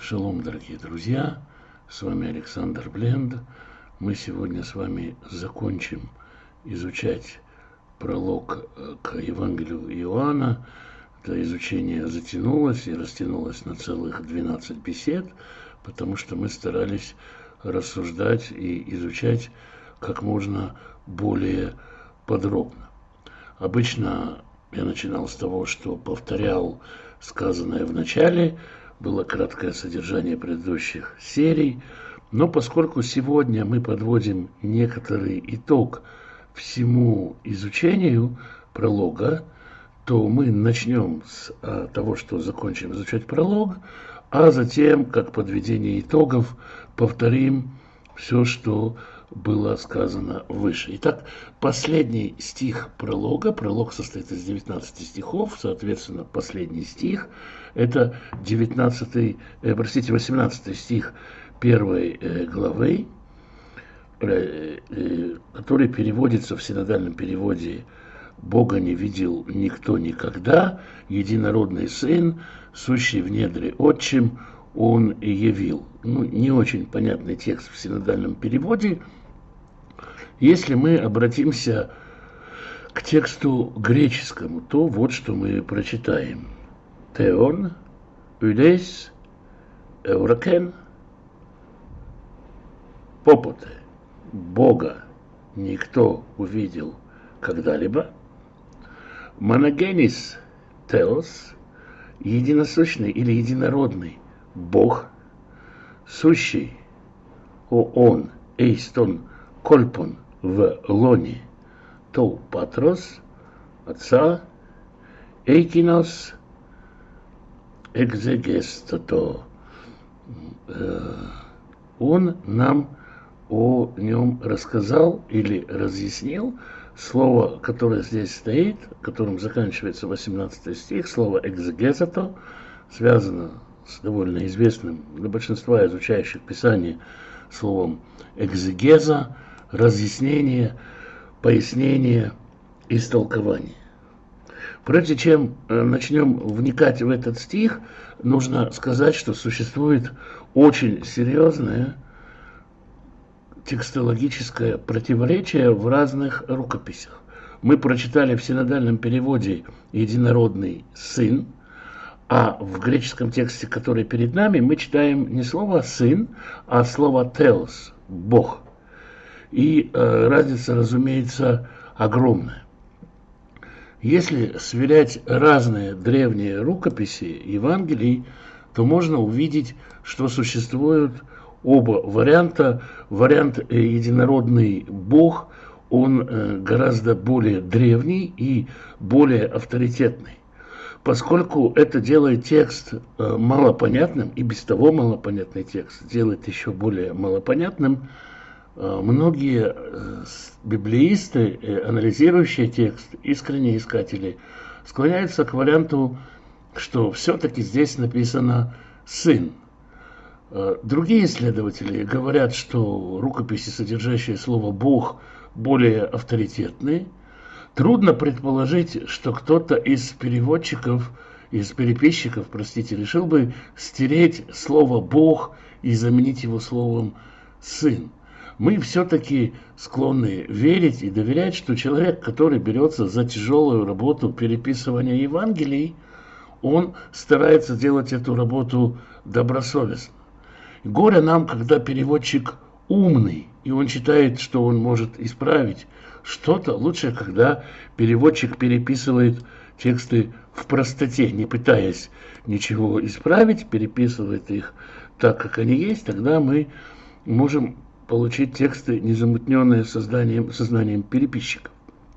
Шалом, дорогие друзья, с вами Александр Бленд. Мы сегодня с вами закончим изучать пролог к Евангелию Иоанна. Это изучение затянулось и растянулось на целых 12 бесед, потому что мы старались рассуждать и изучать как можно более подробно. Обычно я начинал с того, что повторял сказанное в начале, было краткое содержание предыдущих серий, но поскольку сегодня мы подводим некоторый итог всему изучению пролога, то мы начнем с того, что закончим изучать пролог, а затем, как подведение итогов, повторим все, что было сказано выше. Итак, последний стих пролога. Пролог состоит из 19 стихов, соответственно, последний стих – это 18 стих первой главы, который переводится в синодальном переводе «Бога не видел никто никогда, единородный Сын, сущий в недре Отчим, Он и явил». Не очень понятный текст в синодальном переводе. Если мы обратимся к тексту греческому, то вот что мы прочитаем. Теон, Удес, Эуракен, Попоте. Бога никто увидел когда-либо. Моногенис Теос, единосущный или единородный Бог, сущий, Он, Эйстон, Кольпон в лоне, Тол Патрос, Отца, Эйкинос, Экзегестото. Он нам о нем рассказал или разъяснил. Слово, которое здесь стоит, которым заканчивается 18 стих, слово «экзегезото», связано с довольно известным для большинства изучающих Писание словом «экзегеза», разъяснение, пояснение, истолкование. Прежде чем начнем вникать в этот стих, нужно сказать, что существует очень серьезное текстологическое противоречие в разных рукописях. Мы прочитали в синодальном переводе «единородный сын», а в греческом тексте, который перед нами, мы читаем не слово «сын», а слово «теос» – «бог». И разница, разумеется, огромная. Если сверять разные древние рукописи Евангелий, то можно увидеть, что существуют оба варианта. Вариант «единородный Бог», он гораздо более древний и более авторитетный. Поскольку это делает текст малопонятным, и без того малопонятный текст делает еще более малопонятным, многие библеисты, анализирующие текст, искренние искатели, склоняются к варианту, что все-таки здесь написано «сын». Другие исследователи говорят, что рукописи, содержащие слово «Бог», более авторитетные. Трудно предположить, что кто-то из переводчиков, из переписчиков, решил бы стереть слово «Бог» и заменить его словом «сын». Мы все-таки склонны верить и доверять, что человек, который берется за тяжелую работу переписывания Евангелий, он старается делать эту работу добросовестно. Горе нам, когда переводчик умный, и он считает, что он может исправить что-то. Лучше, когда переводчик переписывает тексты в простоте, не пытаясь ничего исправить, переписывает их так, как они есть, тогда мы можем получить тексты, незамутненные сознанием переписчиков.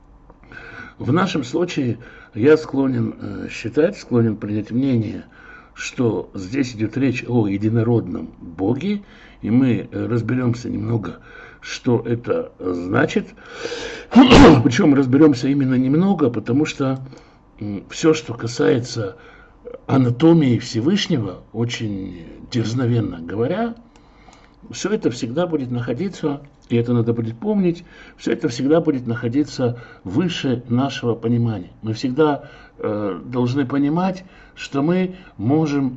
В нашем случае я склонен принять мнение, что здесь идет речь о единородном Боге, и мы разберемся немного, что это значит. Причем разберемся именно немного, потому что все, что касается анатомии Всевышнего, очень дерзновенно говоря, все это всегда будет находиться, и это надо будет помнить, все это всегда будет находиться выше нашего понимания. Мы всегда должны понимать, что мы можем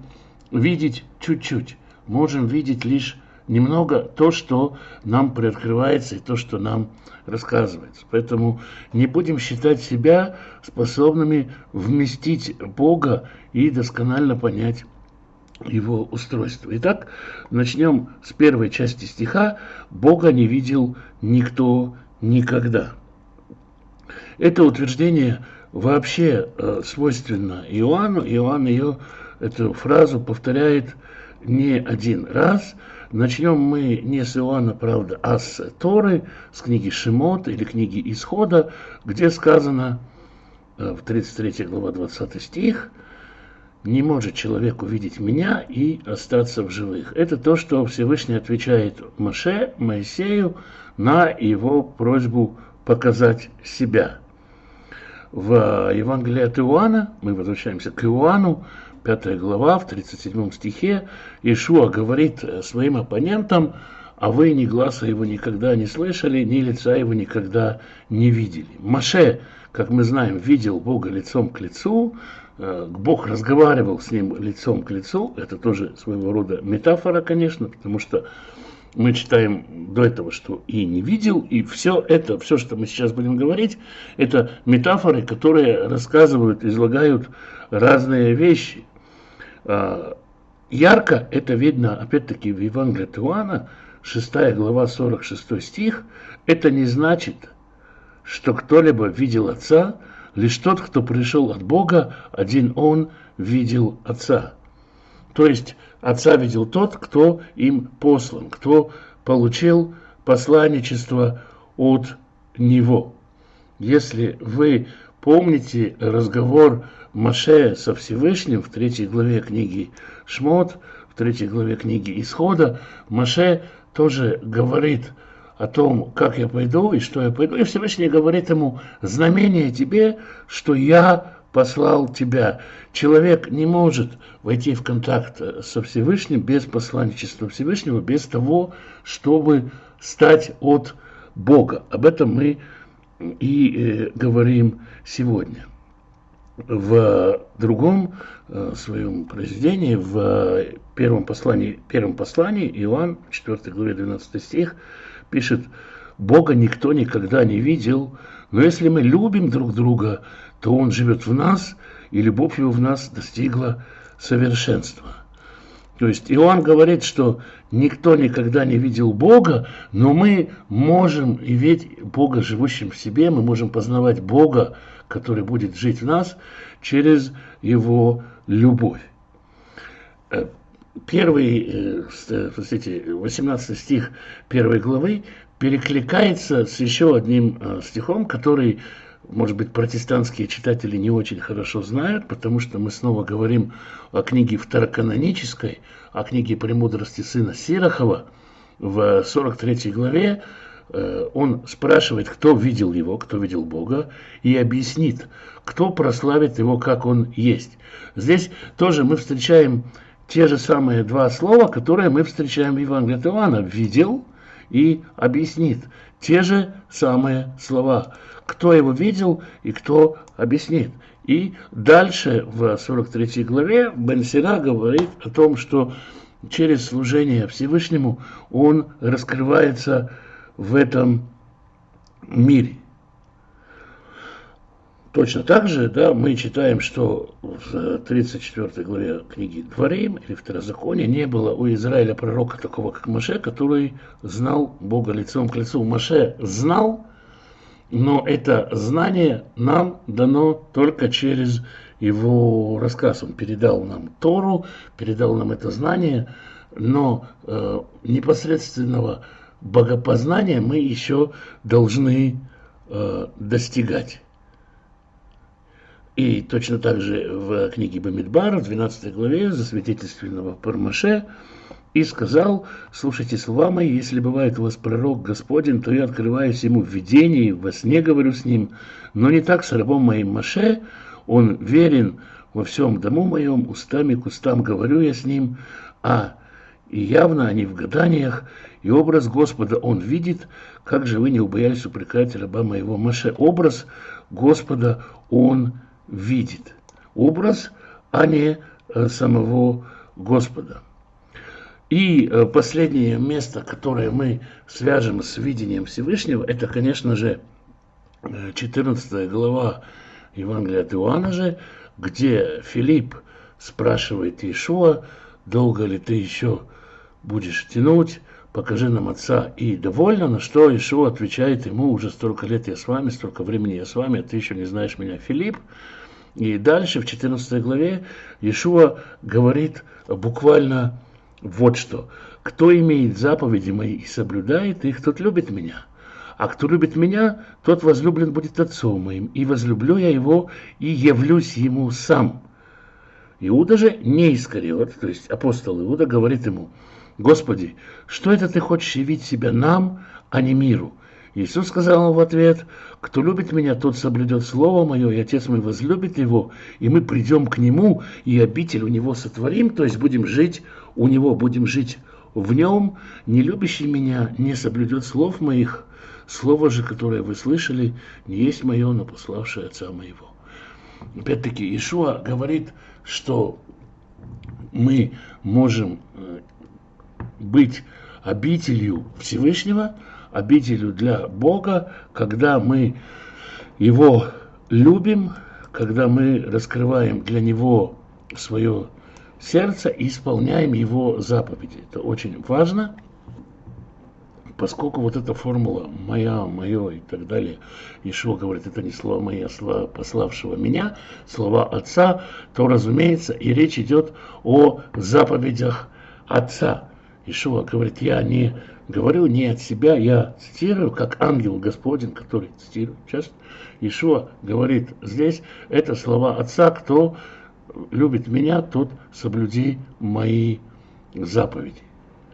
видеть чуть-чуть, можем видеть лишь немного то, что нам приоткрывается и то, что нам рассказывается. Поэтому не будем считать себя способными вместить Бога и досконально понять его устройство. Итак, начнем с первой части стиха. Бога не видел никто никогда. Это утверждение вообще свойственно Иоанну. Иоанн эту фразу повторяет не один раз. Начнем мы не с Иоанна, правда, а с Торы, с книги Шемот или книги Исхода, где сказано в 33 глава 20 стих: «Не может человек увидеть меня и остаться в живых». Это то, что Всевышний отвечает Моисею на его просьбу показать себя. В Евангелии от Иоанна, мы возвращаемся к Иоанну, 5 глава, в 37 стихе, Иешуа говорит своим оппонентам: «А вы ни гласа его никогда не слышали, ни лица его никогда не видели». Моше, как мы знаем, видел Бога лицом к лицу, Бог разговаривал с ним лицом к лицу. Это тоже своего рода метафора, конечно, потому что мы читаем до этого, что и не видел, и все это, все, что мы сейчас будем говорить, это метафоры, которые рассказывают, излагают разные вещи. Ярко это видно, опять-таки, в Евангелии от Иоанна, 6 глава, 46 стих. Это не значит, что кто-либо видел Отца, лишь тот, кто пришел от Бога, один Он видел Отца. То есть Отца видел тот, кто им послан, кто получил посланничество от Него. Если вы помните разговор Моше со Всевышним в 3 главе книги Шмот, в 3 главе книги Исхода, Моше тоже говорит о том, как я пойду и что я пойду. И Всевышний говорит ему: знамение тебе, что я послал тебя. Человек не может войти в контакт со Всевышним без посланничества Всевышнего, без того, чтобы стать от Бога. Об этом мы и говорим сегодня. В другом своем произведении, в первом послании Иоанн, 4 главе 12 стих, пишет: «Бога никто никогда не видел, но если мы любим друг друга, то Он живет в нас, и любовь Его в нас достигла совершенства». То есть Иоанн говорит, что никто никогда не видел Бога, но мы можем иметь Бога, живущим в себе, мы можем познавать Бога, который будет жить в нас, через Его любовь. 18 стих 1 главы перекликается с еще одним стихом, который, может быть, протестантские читатели не очень хорошо знают, потому что мы снова говорим о книге второканонической, о книге «Премудрости сына Сирахова». В 43 главе он спрашивает, кто видел его, кто видел Бога, и объяснит, кто прославит его, как он есть. Здесь тоже мы встречаем те же самые два слова, которые мы встречаем в Евангелии от Иоанна: «видел» и «объяснит». Те же самые слова. Кто его видел и кто объяснит. И дальше в 43 главе Бен Сира говорит о том, что через служение Всевышнему он раскрывается в этом мире. Точно так же, да, мы читаем, что в 34 главе книги Дворим или Второзакония не было у Израиля пророка такого, как Моше, который знал Бога лицом к лицу. Моше знал, но это знание нам дано только через его рассказ. Он передал нам Тору, передал нам это знание, но непосредственного богопознания мы еще должны достигать. И точно так же в книге Бамидбар, в 12 главе, засвидетельственного про Моше, и сказал: слушайте слова мои, если бывает у вас пророк Господень, то я открываюсь ему в видении, во сне говорю с ним, но не так с рабом моим Моше, он верен во всем дому моем, устами к устам говорю я с ним, и явно они в гаданиях, и образ Господа он видит, как же вы не убоялись упрекать раба моего Моше. Образ Господа он видит. Образ, а не самого Господа. И последнее место, которое мы свяжем с видением Всевышнего, это, конечно же, 14 глава Евангелия от Иоанна же, где Филипп спрашивает Иешуа: долго ли ты еще будешь тянуть, покажи нам Отца, и довольно, на что Иешуа отвечает ему: уже столько лет я с вами, столько времени я с вами, а ты еще не знаешь меня, Филипп. И дальше в 14 главе Иешуа говорит буквально вот что: кто имеет заповеди мои и соблюдает их, тот любит меня. А кто любит меня, тот возлюблен будет Отцом моим, и возлюблю я его, и явлюсь ему сам. Иуда же, не Искариот, то есть апостол Иуда, говорит ему: Господи, что это ты хочешь явить себя нам, а не миру? Иисус сказал ему в ответ: кто любит меня, тот соблюдет слово мое, и Отец мой возлюбит его, и мы придем к нему, и обитель у него сотворим, то есть будем жить у него, будем жить в нем. Не любящий меня не соблюдет слов моих. Слово же, которое вы слышали, не есть мое, но пославшее Отца моего. Опять-таки, Иешуа говорит, что мы можем быть обителью Всевышнего, обителью для Бога, когда мы Его любим, когда мы раскрываем для Него свое сердце и исполняем Его заповеди. Это очень важно. Поскольку вот эта формула «моя», «мое» и так далее, Иешуа говорит, это не слова мои, а слова пославшего меня, слова Отца, то, разумеется, и речь идет о заповедях Отца. Иешуа говорит: я не говорю не от себя, я цитирую, как ангел Господень, который цитирует часто. Иешуа говорит здесь, это слова Отца: кто любит меня, тот соблюди мои заповеди.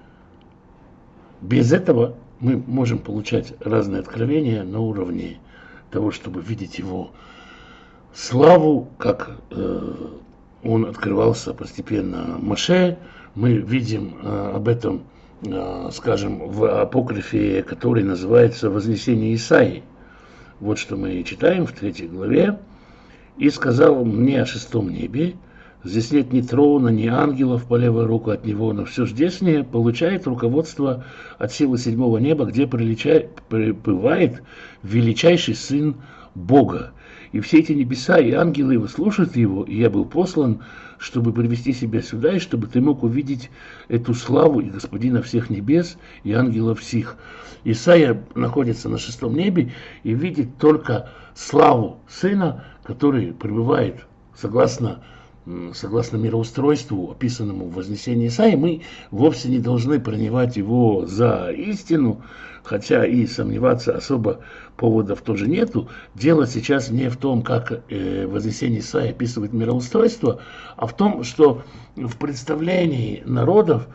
Без этого мы можем получать разные откровения на уровне того, чтобы видеть Его славу, как Он открывался постепенно Моше. Мы видим об этом, скажем, в апокрифе, который называется «Вознесение Исаии». Вот что мы читаем в 3 главе. «И сказал мне о 6 небе, здесь нет ни трона, ни ангелов по левую руку от него, но все здешнее получает руководство от силы 7 неба, где пребывает величайший Сын Бога. И все эти небеса и ангелы его слушают его, и я был послан, чтобы привести себя сюда, и чтобы ты мог увидеть эту славу и Господина всех небес, и ангелов всех». Исаия находится на 6 небе и видит только славу Сына, который пребывает согласно мироустройству, описанному в Вознесении Исаии. Мы вовсе не должны принимать его за истину, хотя и сомневаться особо поводов тоже нету. Дело сейчас не в том, как Вознесение Исаии описывает мироустройство, а в том, что в представлении народов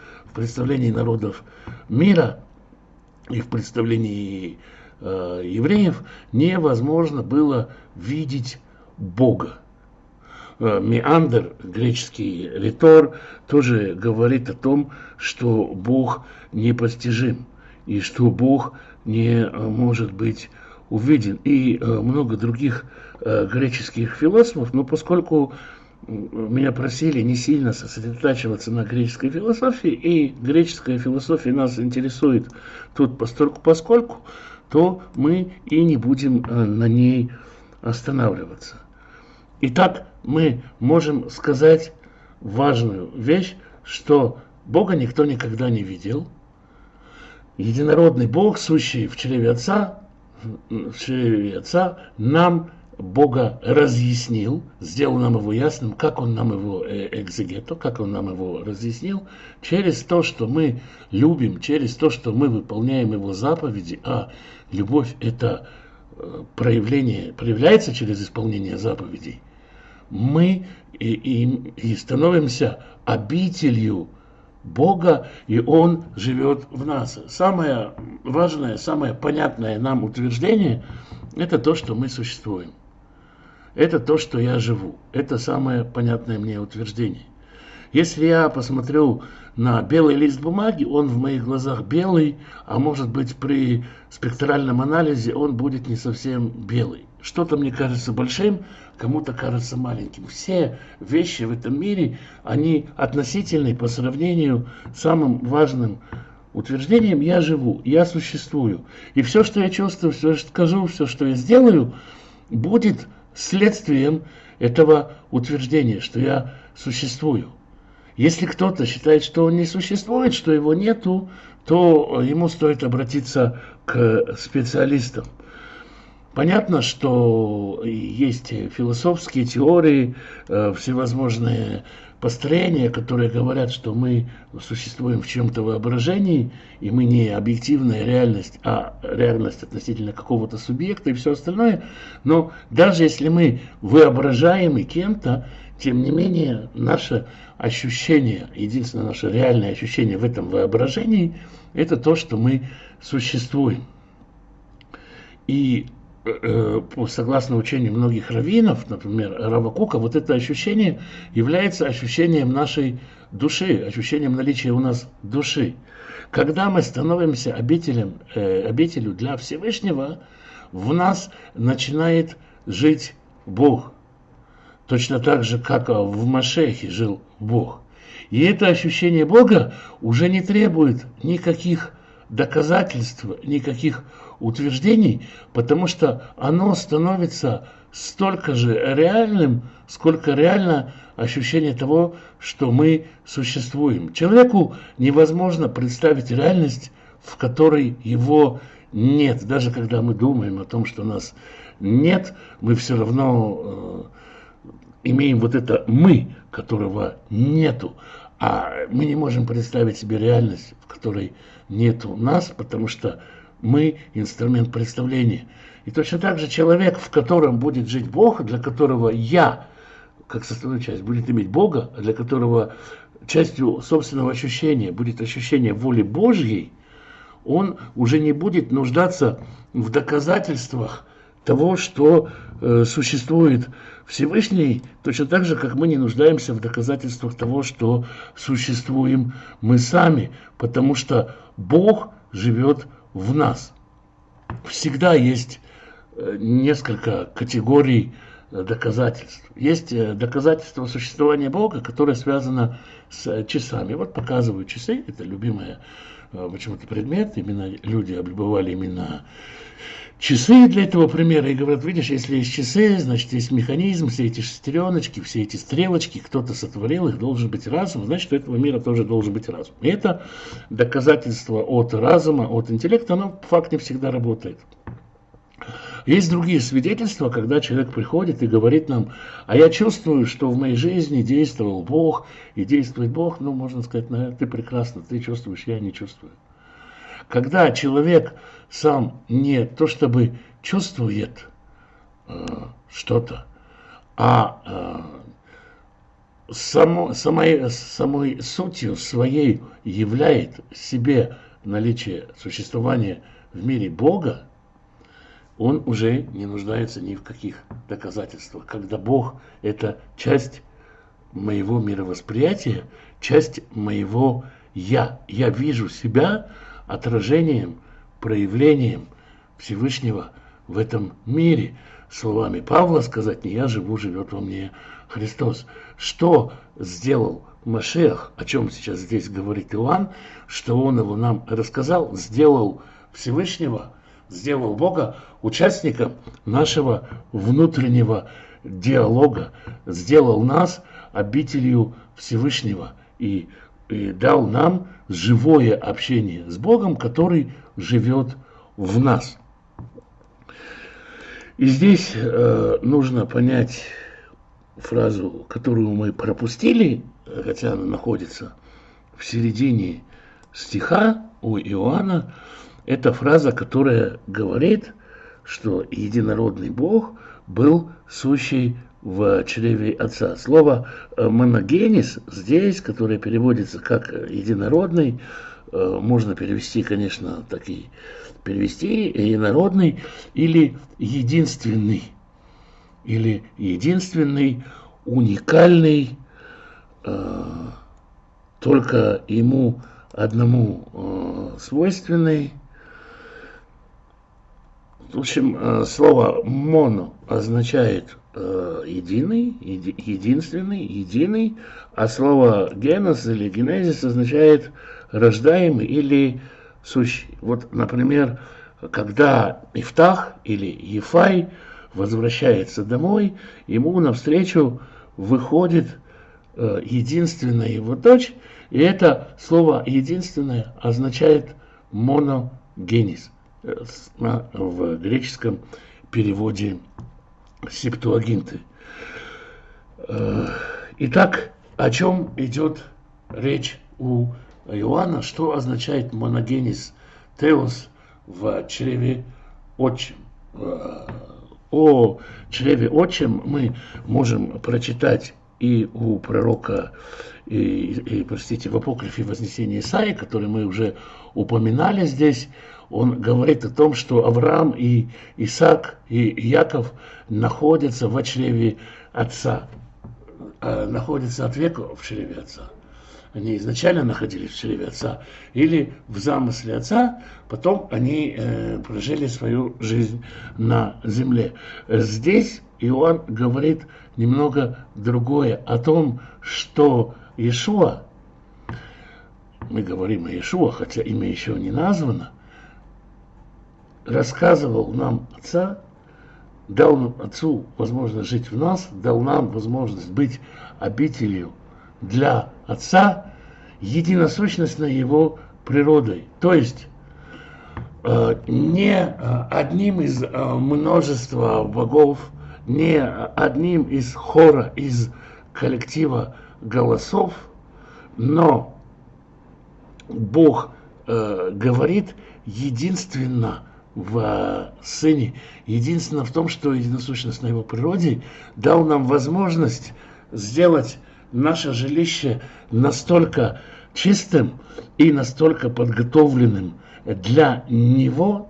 мира и в представлении евреев невозможно было видеть Бога. Меандр, греческий ритор, тоже говорит о том, что Бог непостижим и что Бог не может быть увиден. И много других греческих философов, но поскольку меня просили не сильно сосредотачиваться на греческой философии, и греческая философия нас интересует тут поскольку, то мы и не будем на ней останавливаться. Итак, мы можем сказать важную вещь, что Бога никто никогда не видел. Единородный Бог, сущий в чреве Отца, нам Бога разъяснил, сделал нам его ясным, как Он нам его экзегето, как Он нам его разъяснил, через то, что мы любим, через то, что мы выполняем Его заповеди, а любовь это проявляется через исполнение заповедей. Мы и становимся обителью Бога, и Он живет в нас. Самое важное, самое понятное нам утверждение – это то, что мы существуем. Это то, что я живу. Это самое понятное мне утверждение. Если я посмотрю на белый лист бумаги, он в моих глазах белый, а может быть при спектральном анализе он будет не совсем белый. Что-то мне кажется большим, кому-то кажется маленьким. Все вещи в этом мире, они относительны по сравнению с самым важным утверждением: я живу, я существую. И все, что я чувствую, все, что скажу, все, что я сделаю, будет следствием этого утверждения, что я существую. Если кто-то считает, что он не существует, что его нету, то ему стоит обратиться к специалистам. Понятно, что есть философские теории, всевозможные построения, которые говорят, что мы существуем в чем-то воображении, и мы не объективная реальность, а реальность относительно какого-то субъекта и все остальное. Но даже если мы воображаемы кем-то, тем не менее наше ощущение, единственное наше реальное ощущение в этом воображении, это то, что мы существуем. И согласно учению многих раввинов, например, Рава Кока, вот это ощущение является ощущением нашей души, ощущением наличия у нас души. Когда мы становимся обителью для Всевышнего, в нас начинает жить Бог. Точно так же, как в Машехе жил Бог. И это ощущение Бога уже не требует никаких доказательств, никаких утверждений, потому что оно становится столько же реальным, сколько реально ощущение того, что мы существуем. Человеку невозможно представить реальность, в которой его нет. Даже когда мы думаем о том, что нас нет, мы все равно имеем вот это «мы», которого нету. А мы не можем представить себе реальность, в которой нету нас, потому что мы инструмент представления. И точно так же человек, в котором будет жить Бог, для которого я, как составную часть, будет иметь Бога, а для которого частью собственного ощущения будет ощущение воли Божьей, он уже не будет нуждаться в доказательствах того, что существует Всевышний, точно так же, как мы не нуждаемся в доказательствах того, что существуем мы сами, потому что Бог живет в нас. Всегда есть несколько категорий доказательств. Есть доказательство существования Бога, которое связано с часами. Вот показываю часы, это любимый почему-то предмет, именно люди облюбовали именно часы для этого примера и говорят: видишь, если есть часы, значит есть механизм, все эти шестереночки, все эти стрелочки, кто-то сотворил их, должен быть разум, значит у этого мира тоже должен быть разум. И это доказательство от разума, от интеллекта, оно факт не всегда работает. Есть другие свидетельства, когда человек приходит и говорит нам: а я чувствую, что в моей жизни действовал Бог, и действует Бог, ну, можно сказать, ты прекрасно, ты чувствуешь, я не чувствую. Когда человек сам не то чтобы чувствует что-то, а самой сутью своей являет себе наличие существования в мире Бога, он уже не нуждается ни в каких доказательствах. Когда Бог – это часть моего мировосприятия, часть моего «я». Я вижу себя отражением, проявлением Всевышнего в этом мире. Словами Павла сказать: не я живу, живет во мне Христос. Что сделал Машиах, о чем сейчас здесь говорит Иоанн, что он его нам рассказал, сделал Всевышнего, сделал Бога участником нашего внутреннего диалога, сделал нас обителью Всевышнего и дал нам живое общение с Богом, который живет в нас. И здесь нужно понять фразу, которую мы пропустили, хотя она находится в середине стиха у Иоанна. Это фраза, которая говорит, что единородный Бог был сущий в чреве Отца. Слово «моногенис» здесь, которое переводится как «единородный», можно перевести, конечно, так и перевести «единородный» или «единственный», уникальный, только ему одному свойственный. В общем, слово «моно» означает единый, единственный, единый, а слово «генос» или «генезис» означает рождаемый или сущий. Вот, например, когда Ифтах или Ефай возвращается домой, ему навстречу выходит единственная его дочь, и это слово «единственное» означает «моногенис» в греческом переводе Септуагинты. Итак, о чем идет речь у Иоанна? Что означает моногенис теос в чреве отчим? О чреве отчим мы можем прочитать и у пророка, простите, в апокрифе Вознесения Исаии, который мы уже упоминали здесь. Он говорит о том, что Авраам и Исаак и Яков находятся в чреве отца, находятся от века в чреве отца. Они изначально находились в чреве отца или в замысле отца, потом они прожили свою жизнь на земле. Здесь Иоанн говорит немного другое, о том, что Иешуа, мы говорим о Иешуа, хотя имя еще не названо, рассказывал нам Отца, дал Отцу возможность жить в нас, дал нам возможность быть обителью для Отца, единосущностной Его природой. То есть не одним из множества богов, не одним из хора, из коллектива голосов, но Бог говорит единственно в Сыне, единственно в том, что единосущность на Его природе дал нам возможность сделать наше жилище настолько чистым и настолько подготовленным для Него,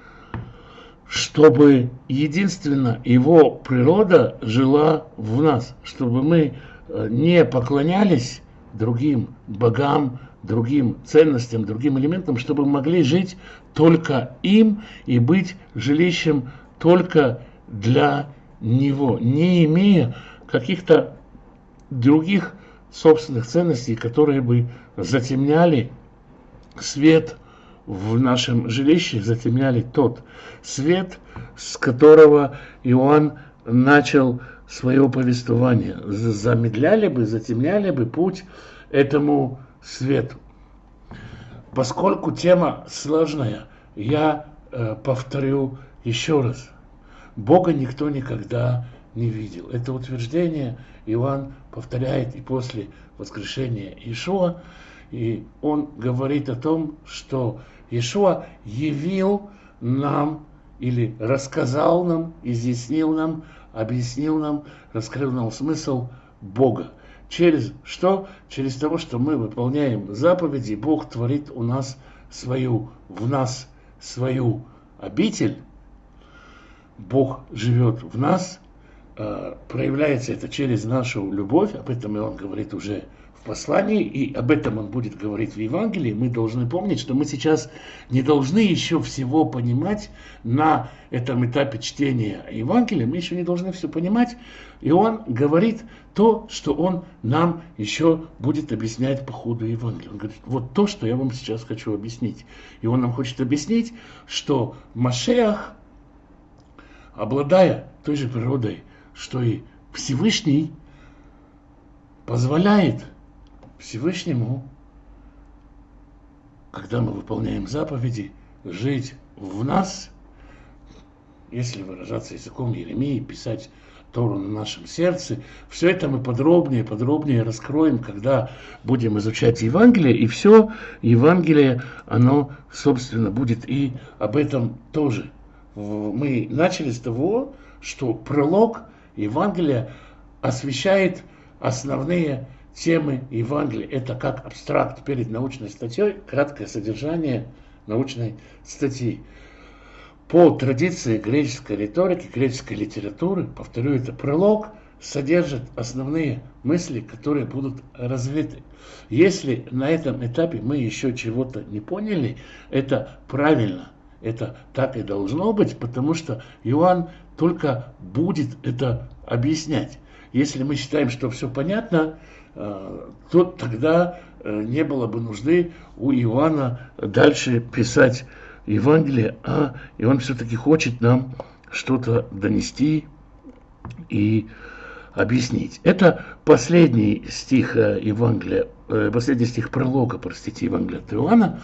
чтобы единственно Его природа жила в нас, чтобы мы не поклонялись другим богам, другим ценностям, другим элементам, чтобы мы могли жить только им и быть жилищем только для Него, не имея каких-то других собственных ценностей, которые бы затемняли свет в нашем жилище, затемняли тот свет, с которого Иоанн начал свое повествование, замедляли бы, затемняли бы путь этому свету. Поскольку тема сложная, я повторю еще раз. Бога никто никогда не видел. Это утверждение Иоанн повторяет и после воскрешения Иешуа. И он говорит о том, что Иешуа явил нам или рассказал нам, изъяснил нам, объяснил нам, раскрыл нам смысл Бога. Через что? Через то, что мы выполняем заповеди, Бог творит у нас в нас свою обитель. Бог живет в нас, проявляется это через нашу любовь, об этом Иоанн говорит уже в послании, и об этом он будет говорить в Евангелии. Мы должны помнить, что мы сейчас не должны еще всего понимать на этом этапе чтения Евангелия, мы еще не должны все понимать, и он говорит то, что он нам еще будет объяснять по ходу Евангелия. Он говорит, вот то, что я вам сейчас хочу объяснить. И он нам хочет объяснить, что Машиах, обладая той же природой, что и Всевышний, позволяет Всевышнему, когда мы выполняем заповеди, жить в нас, если выражаться языком Иеремии, писать Тору на нашем сердце. Все это мы подробнее раскроем, когда будем изучать Евангелие, и все Евангелие, оно, собственно, будет и об этом тоже. Мы начали с того, что пролог Евангелия освещает основные темы Евангелия. Это как абстракт перед научной статьей, краткое содержание научной статьи. По традиции греческой риторики, греческой литературы, повторю, это пролог, содержит основные мысли, которые будут развиты. Если на этом этапе мы еще чего-то не поняли, это правильно, это так и должно быть, потому что Иоанн только будет это объяснять. Если мы считаем, что все понятно, то тогда не было бы нужды у Иоанна дальше писать Евангелие, и он все-таки хочет нам что-то донести и объяснить. Это последний стих Евангелия, последний стих пролога, простите, Евангелия от Иоанна.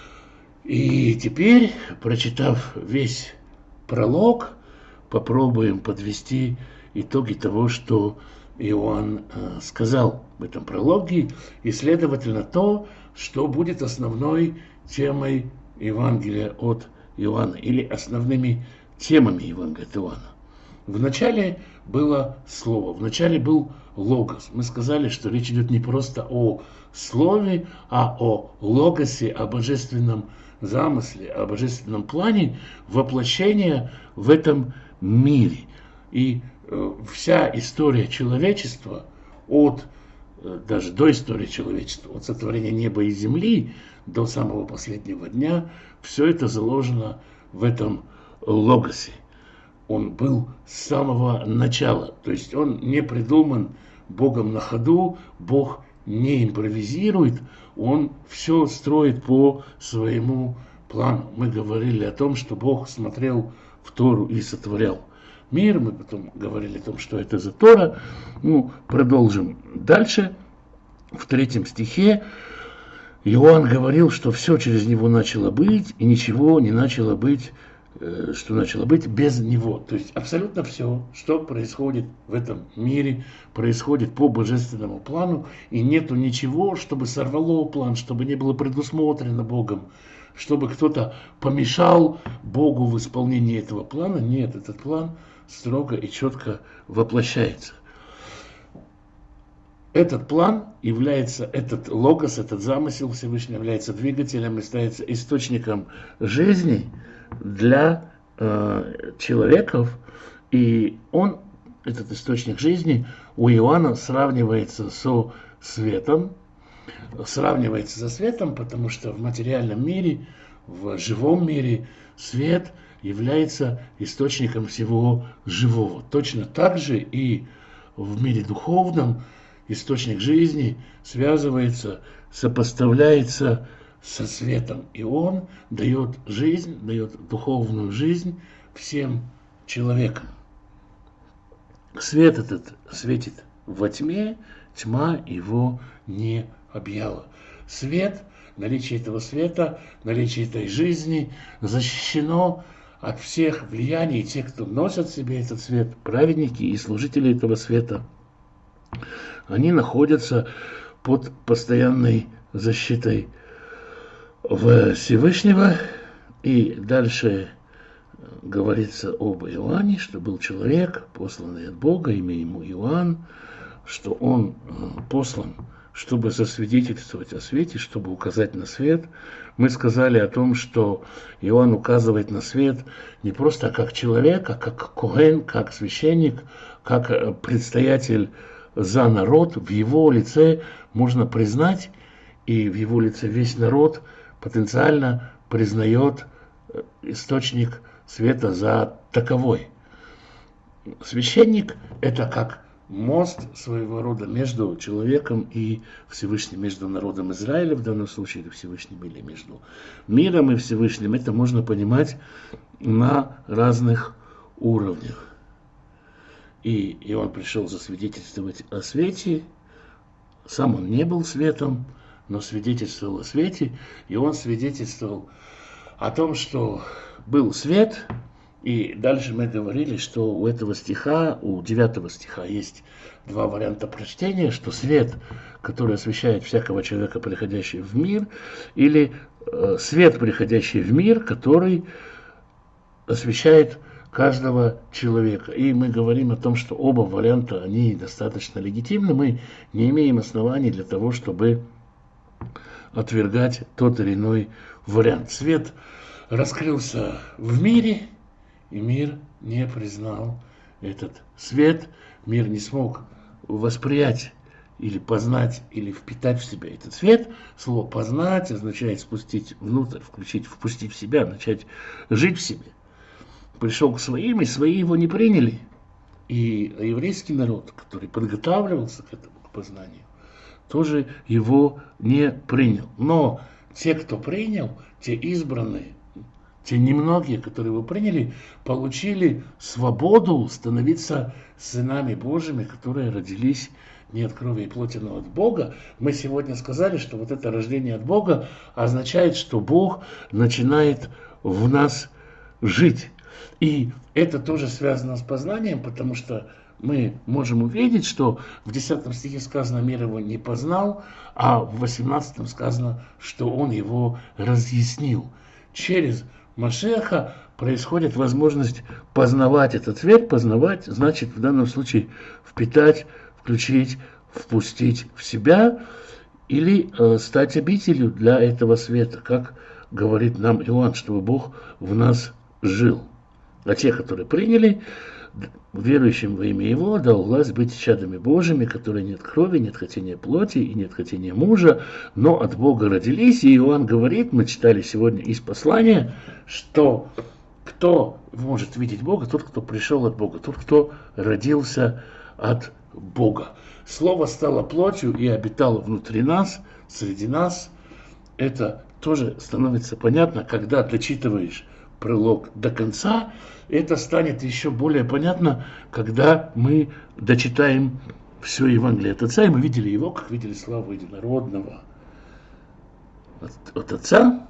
И теперь, прочитав весь пролог, попробуем подвести итоги того, что Иоанн сказал в этом прологе, и, следовательно, то, что будет основной темой Евангелия от Иоанна, или основными темами Евангелия от Иоанна. Вначале было слово, вначале был логос. Мы сказали, что речь идет не просто о слове, а о логосе, о божественном замысле, о божественном плане воплощения в этом мире. И вся история человечества, даже до истории человечества, от сотворения неба и земли до самого последнего дня, все это заложено в этом логосе. Он был с самого начала, то есть он не придуман Богом на ходу, Бог не импровизирует, он все строит по своему плану. Мы говорили о том, что Бог смотрел в Тору и сотворял мир, мы потом говорили о том, что это за Тора. Продолжим дальше. В 3 стихе Иоанн говорил, что все через него начало быть, и ничего не начало быть, что начало быть без него. То есть абсолютно все, что происходит в этом мире, происходит по божественному плану, и нету ничего, чтобы сорвало план, чтобы не было предусмотрено Богом, чтобы кто-то помешал Богу в исполнении этого плана. Нет, этот план строго и четко воплощается. Этот план является, этот логос, этот замысел Всевышнего является двигателем и является источником жизни для человеков. И он, этот источник жизни, у Иоанна сравнивается со светом. Сравнивается со светом, потому что в материальном мире, в живом мире свет является источником всего живого. Точно так же и в мире духовном источник жизни связывается, сопоставляется со светом. И он дает жизнь, дает духовную жизнь всем человекам. Свет этот светит во тьме, тьма его не объяла. Свет, наличие этого света, наличие этой жизни защищено от всех влияний. И те, кто носят в себе этот свет, праведники и служители этого света, они находятся под постоянной защитой Всевышнего. И дальше говорится об Иоанне, что был человек, посланный от Бога, имя ему Иоанн, что он послан, чтобы засвидетельствовать о свете, чтобы указать на свет. Мы сказали о том, что Иоанн указывает на свет не просто как человек, а как коэн, как священник, как предстоятель за народ. В его лице можно признать, и в его лице весь народ потенциально признает источник света за таковой. Священник – это как мост своего рода между человеком и Всевышним, между народом Израиля в данном случае, или Всевышним, или между миром и Всевышним. Это можно понимать на разных уровнях. И он пришел засвидетельствовать о свете. Сам он не был светом, но свидетельствовал о свете. И он свидетельствовал о том, что был свет. И дальше мы говорили, что у этого стиха, у 9 стиха есть 2 варианта прочтения, что свет, который освещает всякого человека, приходящего в мир, или свет, приходящий в мир, который освещает каждого человека. И мы говорим о том, что оба варианта, они достаточно легитимны. Мы не имеем оснований для того, чтобы отвергать тот или иной вариант. Свет раскрылся в мире, и мир не признал этот свет. мир не смог воспринять или познать, или впитать в себя этот свет. Слово «познать» означает спустить внутрь, включить, впустить в себя, начать жить в себе. Пришел к своим, и свои его не приняли. И еврейский народ, который подготавливался к этому, к познанию, тоже его не принял. Но те, кто принял, те избранные, те немногие, которые его приняли, получили свободу становиться сынами Божьими, которые родились не от крови и плоти, но от Бога. Мы сегодня сказали, что вот это рождение от Бога означает, что Бог начинает в нас жить. И это тоже связано с познанием, потому что мы можем увидеть, что в 10 стихе сказано, мир его не познал, а в 18 сказано, что он его разъяснил. Через Машеха происходит возможность познавать этот свет. Познавать значит в данном случае впитать, включить, впустить в себя или стать обителью для этого света, как говорит нам Иоанн, чтобы Бог в нас жил. А те, которые приняли, верующим во имя Его, дал власть быть чадами Божьими, которые нет крови, нет хотения плоти и нет хотения мужа, но от Бога родились. И Иоанн говорит, мы читали сегодня из послания, что кто может видеть Бога? Тот, кто пришел от Бога, тот, кто родился от Бога. Слово стало плотью и обитало внутри нас, среди нас. Это тоже становится понятно, когда дочитываешь пролог до конца. Это станет еще более понятно, когда мы дочитаем все Евангелие от Отца, и мы видели его, как видели славу единородного от Отца.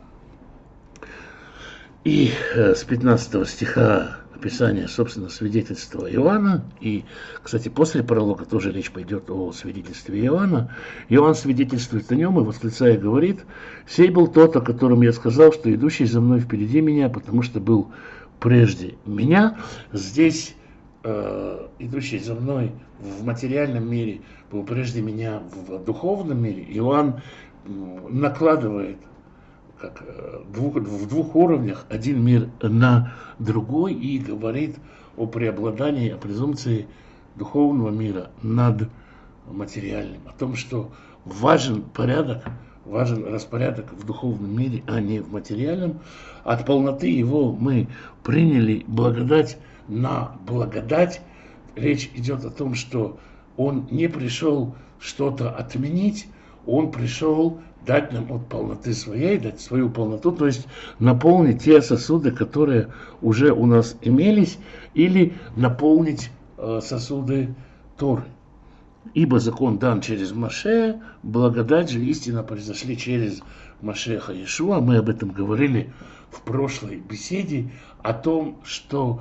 И с 15 стиха описание, собственно, свидетельства Иоанна. И, кстати, после пролога тоже речь пойдет о свидетельстве Иоанна. Иоанн свидетельствует о нем и, восклицая, говорит: «Сей был тот, о котором я сказал, что идущий за мной впереди меня, потому что был прежде меня». Здесь идущий за мной в материальном мире был прежде меня в духовном мире. Иоанн накладывает как в двух уровнях один мир на другой и говорит о преобладании, о презумпции духовного мира над материальным, о том, что важен порядок, важен распорядок в духовном мире, а не в материальном. От полноты его мы приняли благодать на благодать. Речь идет о том, что он не пришел что-то отменить, он пришел дать нам от полноты своей, дать свою полноту, то есть наполнить те сосуды, которые уже у нас имелись, или наполнить сосуды Торы. Ибо закон дан через Машея, благодать же истина произошли через Машеха Иешуа. Мы об этом говорили в прошлой беседе, о том, что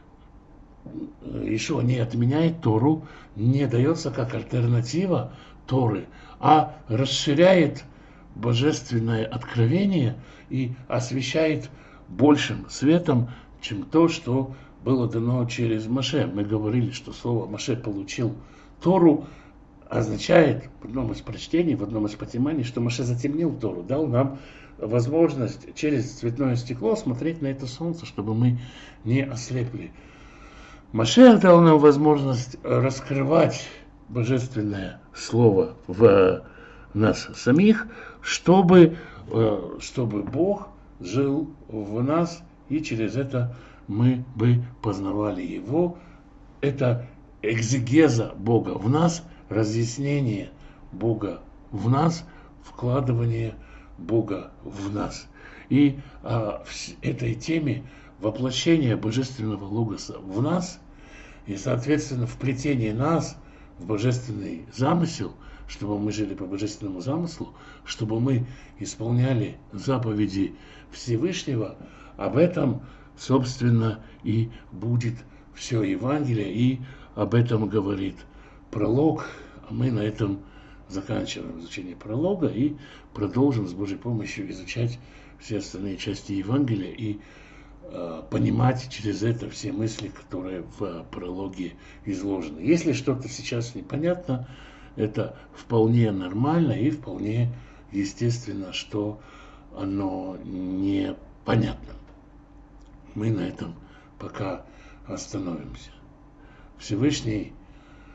Иешуа не отменяет Тору, не дается как альтернатива Торы, а расширяет божественное откровение и освещает большим светом, чем то, что было дано через Моше. Мы говорили, что слово Моше получил Тору, означает в одном из прочтений, в одном из потеманий, что Моше затемнил Тору, дал нам возможность через цветное стекло смотреть на это солнце, чтобы мы не ослепли. Моше дал нам возможность раскрывать божественное слово в нас самих, чтобы Бог жил в нас, и через это мы бы познавали Его. Это экзегеза Бога в нас, разъяснение Бога в нас, вкладывание Бога в нас. И этой теме воплощения божественного логоса в нас и, соответственно, вплетение нас в божественный замысел, чтобы мы жили по божественному замыслу, чтобы мы исполняли заповеди Всевышнего, об этом, собственно, и будет все Евангелие, и об этом говорит пролог. А мы на этом заканчиваем изучение пролога и продолжим с Божьей помощью изучать все остальные части Евангелия и понимать через это все мысли, которые в прологе изложены. Если что-то сейчас непонятно, это вполне нормально и вполне естественно, что оно непонятно. Мы на этом пока остановимся. Всевышний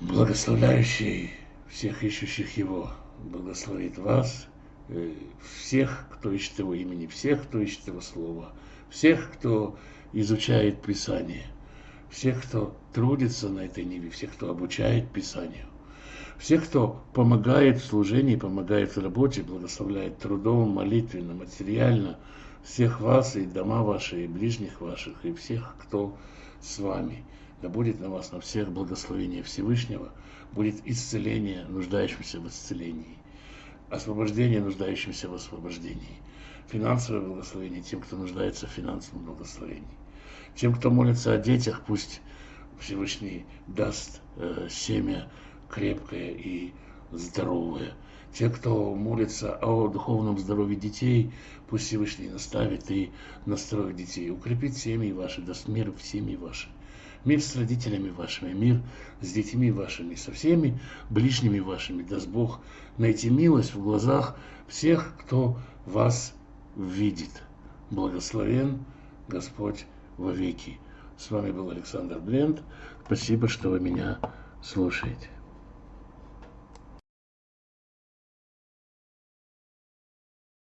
Благословляющий всех ищущих Его, благословит вас, всех, кто ищет Его имени, всех, кто ищет Его Слова, всех, кто изучает Писание, всех, кто трудится на этой ниве, всех, кто обучает Писанию, всех, кто помогает в служении, помогает в работе, благословляет трудом, молитвенно, материально, всех вас и дома ваши, и ближних ваших, и всех, кто с вами. Да будет на вас, на всех благословение Всевышнего, будет исцеление нуждающимся в исцелении, освобождение нуждающимся в освобождении, финансовое благословение тем, кто нуждается в финансовом благословении. Тем, кто молится о детях, пусть Всевышний даст семя крепкое и здоровое. Те, кто молится о духовном здоровье детей, пусть Всевышний наставит и настроит детей, укрепит семьи ваши, даст мир в семьи ваши. Мир с родителями вашими, мир с детьми вашими, со всеми ближними вашими. Даст Бог найти милость в глазах всех, кто вас видит. Благословен Господь вовеки. С вами был Александр Бленд. Спасибо, что вы меня слушаете.